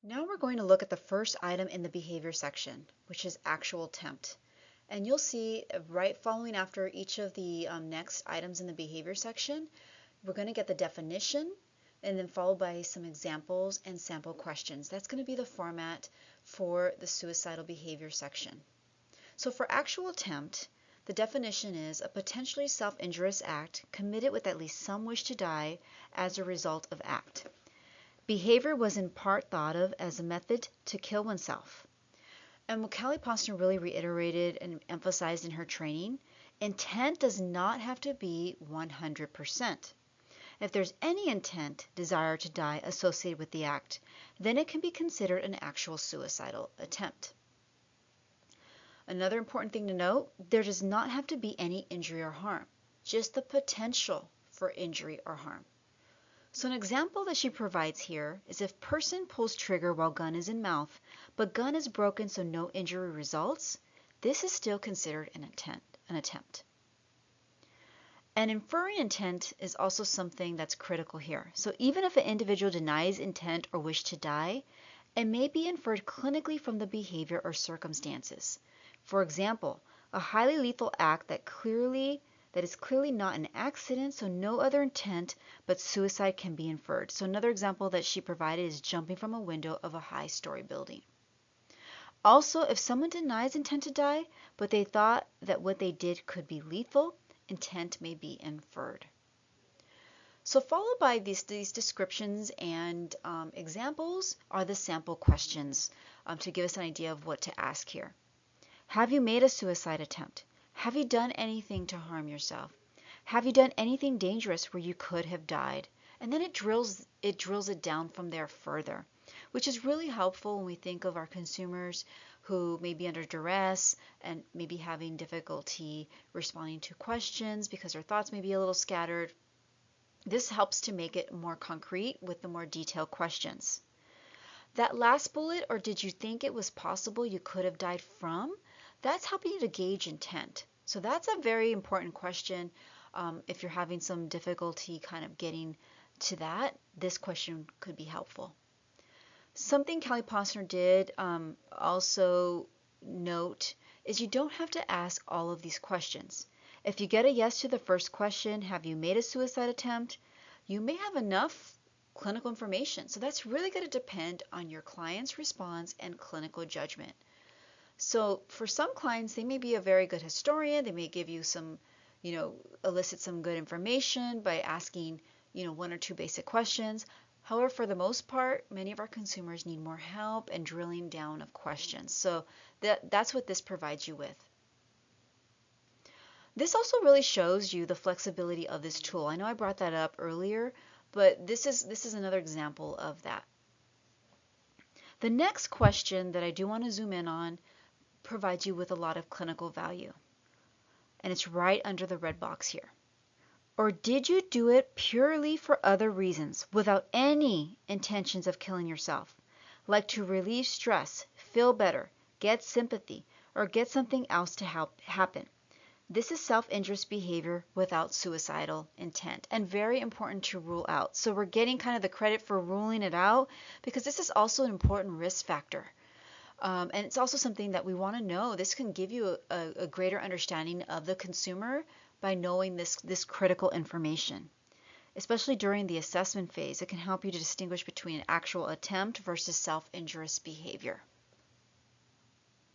Now we're going to look at the first item in the behavior section, which is actual attempt. And you'll see right following after each of the next items in the behavior section, we're going to get the definition and then followed by some examples and sample questions. That's going to be the format for the suicidal behavior section. So for actual attempt, the definition is a potentially self-injurious act committed with at least some wish to die as a result of act. Behavior was in part thought of as a method to kill oneself. And what Callie Posner really reiterated and emphasized in her training, intent does not have to be 100%. If there's any intent, desire to die associated with the act, then it can be considered an actual suicidal attempt. Another important thing to note, there does not have to be any injury or harm, just the potential for injury or harm. So an example that she provides here is if person pulls trigger while gun is in mouth, but gun is broken so no injury results, this is still considered an attempt. And inferring intent is also something that's critical here. So even if an individual denies intent or wish to die, it may be inferred clinically from the behavior or circumstances. For example, a highly lethal act that is clearly not an accident, so no other intent but suicide can be inferred. So another example that she provided is jumping from a window of a high-story building. Also, if someone denies intent to die, but they thought that what they did could be lethal, intent may be inferred. So followed by these descriptions and examples are the sample questions to give us an idea of what to ask here. Have you made a suicide attempt? Have you done anything to harm yourself? Have you done anything dangerous where you could have died? And then it drills it down from there further, which is really helpful when we think of our consumers who may be under duress and may be having difficulty responding to questions because their thoughts may be a little scattered. This helps to make it more concrete with the more detailed questions. That last bullet, or did you think it was possible you could have died from? That's helping you to gauge intent. So that's a very important question. If you're having some difficulty kind of getting to that, this question could be helpful. Something Callie Posner did also note is you don't have to ask all of these questions. If you get a yes to the first question, have you made a suicide attempt? You may have enough clinical information. So that's really going to depend on your client's response and clinical judgment. So for some clients, they may be a very good historian. They may give you some, elicit some good information by asking, one or two basic questions. However, for the most part, many of our consumers need more help and drilling down of questions. So that's what this provides you with. This also really shows you the flexibility of this tool. I know I brought that up earlier, but this is another example of that. The next question that I do want to zoom in on provides you with a lot of clinical value. And it's right under the red box here. Or did you do it purely for other reasons, without any intentions of killing yourself, like to relieve stress, feel better, get sympathy, or get something else to happen? This is self-injurious behavior without suicidal intent, and very important to rule out. So we're getting kind of the credit for ruling it out because this is also an important risk factor. And it's also something that we want to know. This can give you a greater understanding of the consumer by knowing this critical information. Especially during the assessment phase, it can help you to distinguish between an actual attempt versus self-injurious behavior.